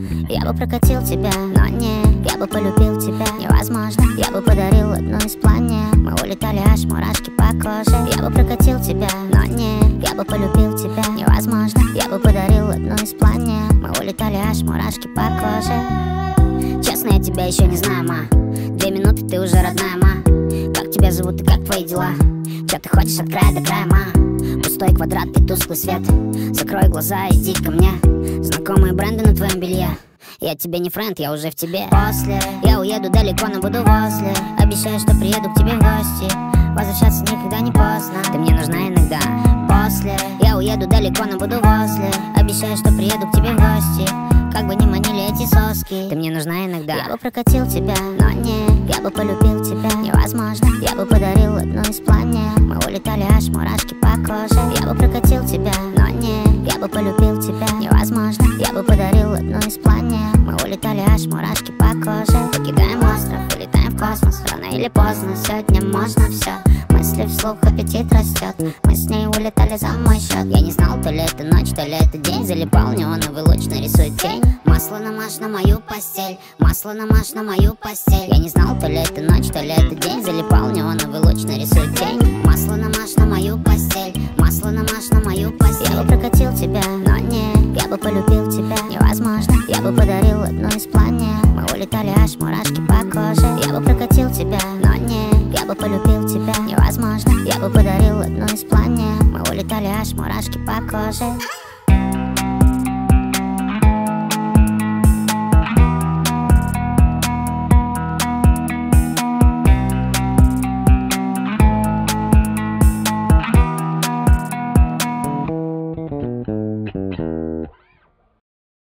Я бы прокатил тебя, но не. Я бы полюбил тебя, невозможно. Я бы подарил одну из планет. Мы улетали, аж мурашки по коже. Я бы прокатил тебя, но не. Я бы полюбил тебя, невозможно. Я бы подарил одну из планет. Мы улетали, аж мурашки по коже. Честно, я тебя еще не знаю, ма. 2 минуты, ты уже родная, ма. Как тебя зовут и как твои дела? Че ты хочешь от края до края, ма? Пустой квадрат и тусклый свет. Закрой глаза, иди ко мне. Знакомые бренды на твоем белье. Я тебе не френд, я уже в тебе. После я уеду далеко, но буду возле. Обещаю, что приеду к тебе в гости. Возвращаться никогда не поздно. Ты мне нужна иногда. После я уеду далеко, но буду возле. Обещаю, что приеду к тебе в гости. Как бы ни манили эти соски, ты мне нужна иногда. Я бы прокатил тебя, но не. Я бы полюбил тебя, невозможно. Я бы подарил одну из планет. Мы улетали, аж мурашки по коже. Я бы прокатил тебя, но не. Я бы полюбил тебя, невозможно. Я бы подарил одну из планет. Мы улетали, аж мурашки по коже. Покидаем остров, улетаем в космос. Рано или поздно, сегодня можно все. Мысли вслух, аппетит растет. Мы с ней улетали за мой счет. Я не знал, то ли это ночь, то ли это день. Залипал неоновый луч, нарисует тень. Масло намажь на мою постель. Масло намажь на мою постель. Я не знал, то ли это ночь, то ли это день. Залипал неоновый луч, нарисует тень. Масло намажь на мою постель. Масло намажь на мою постель. Я бы прокатил тебя, но не. Я бы полюбил тебя, невозможно. Я бы подарил одну из планет. Мы улетали, аж мурашки по коже. Я бы прокатил тебя, но не. Я бы полюбил тебя, невозможно. Я бы подарил одну из планет. Мы улетали, аж мурашки по коже.